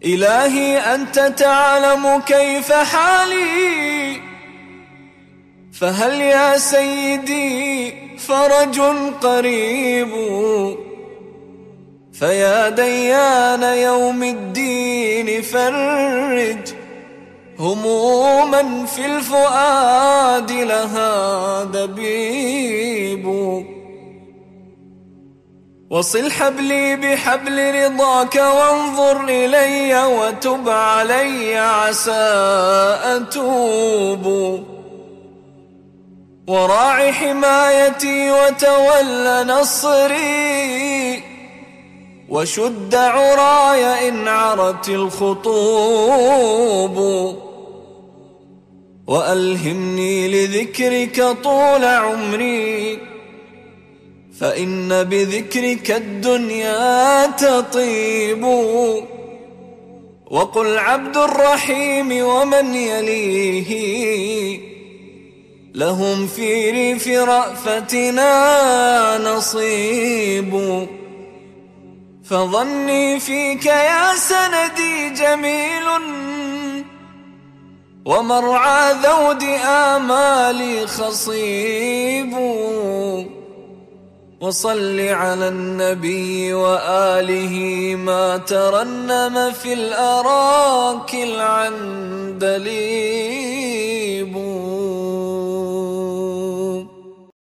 إلهي أنت تعلم كيف حالي، فهل يا سيدي فرج قريب؟ فيا ديان يوم الدين فرج هموما في الفؤاد لها دبيب. وصل حبلي بحبل رضاك وانظر إلي وتب علي عسى أتوب. وراع حمايتي وتول نصري وشد عراي إن عرت الخطوب. وألهمني لذكرك طول عمري فإن بذكرك الدنيا تطيب. وقل عبد الرحيم ومن يليه لهم في ريف رأفتنا نصيب. فظني فيك يا سندي جميل ومرعى ذود آمالي خصيب. وصل على النبي وآله ما ترنم في الأراك العندليب.